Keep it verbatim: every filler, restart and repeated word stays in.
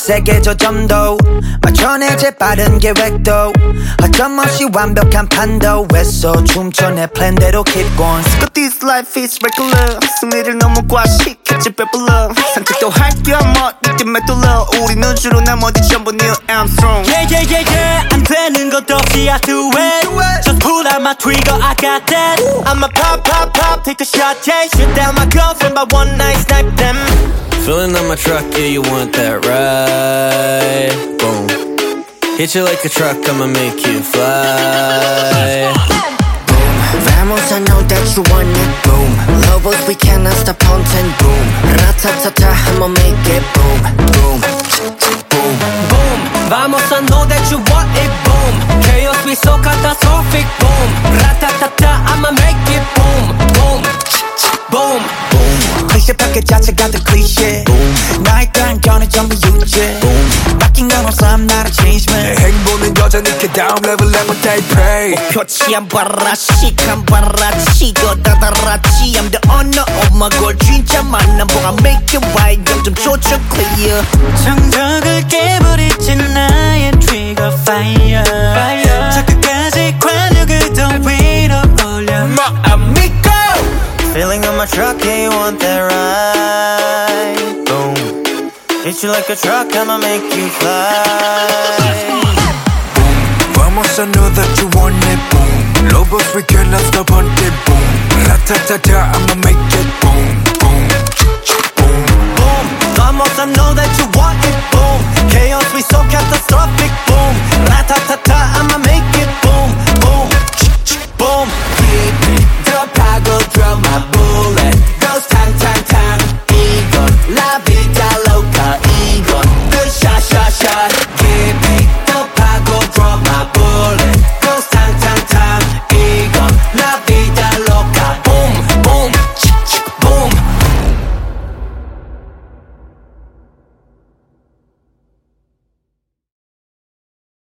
세게 조점도 맞춰내 재빠른 계획도 어김없이 완벽한 판도 했어 춤춰 내 플랜대로 keep going But this life is regular 승리를 너무 과식했지 배불러 산책도 할게 뭐 이쯤에 뚫려 우리는 주로 나머지 전부 Neil Armstrong Yeah yeah yeah yeah 안 되는 것도 없이 I do it Just pull out my trigger I got that I'ma pop pop pop take a shot yeah Shoot down my girlfriend by one night snipe them Filling up my truck, yeah, you want that ride. Boom. Hit you like a truck, I'ma make you fly. Boom. Vamos, I know that you want it. Boom. Lobos, we cannot stop haunting. Boom. Ratatata, I'ma make it. Boom. Boom. Boom. Boom. Vamos, I know that you want it. Boom. Chaos, we so catastrophic. Boom. Ratatata, I'ma make it. Boom. Boom. Boom. 클리셰 패킷 자체가 더 클리셰 나의 단견은 전부 유죄 바뀐 건 없어 I'm not a change man 내 행보는 여전히 그 다음 레벨 level they pray 표치 안 봐라 시간 봐라 치고 다다라치 I'm the owner of my goal 진짜 만남 보가 make it right 영점 조절 clear 정적을 깨버리지 나의 trigger fire 저 끝까지 관역을 더 위로 올려 My amigo Filling up my truck, yeah, you want that ride. Boom. Hit you like a truck, I'ma make you fly. Boom. Vamos, I know that you want it. Boom. Lobos, we cannot stop hunting. Boom. Ratatata, I'ma make it. Boom. Boom. Boom. Boom. Vamos, I know that you want it. Boom. Chaos, we so catastrophic.